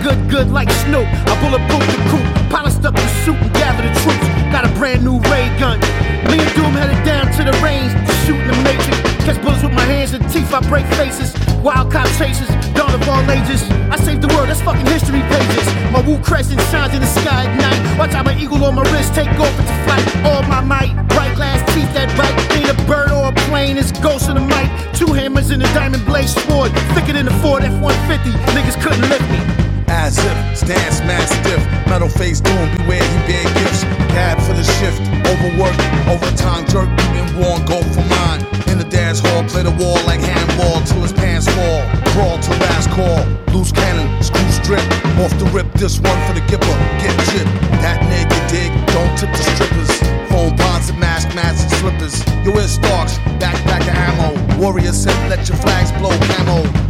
good like Snoop. I bulletproof the coupe, polished up the suit and gather the troops. Got a brand new ray gun. Me and Doom headed down to the range to shoot in the matrix. Catch bullets with my hands and teeth, I break faces. Wild cop chasers, dawn of all ages. I saved the world, that's fucking history pages. My Wu crescent shines in the sky at night. Watch out, my eagle on my wrist take off into flight. All my might, bright glass teeth that bite. Ain't a bird or a plane, it's ghost in the mic. Two hammers in a diamond blade sword, thicker than the Ford F-150. Niggas couldn't lift me. As if, stance mad stiff. Metal face Doom, beware he bear gifts. Cab for the shift, overwork, overtime jerk, beating worn, go for mine. In the dance hall, play the wall like handball till his pants fall. Crawl to last call, loose cannon, screw strip. Off the rip, this one for the gipper, get chipped. That nigga dig, don't tip the strippers. Phone bonds and masks and slippers. Your ear stalks, backpack of ammo. Warrior said let your flags blow camo.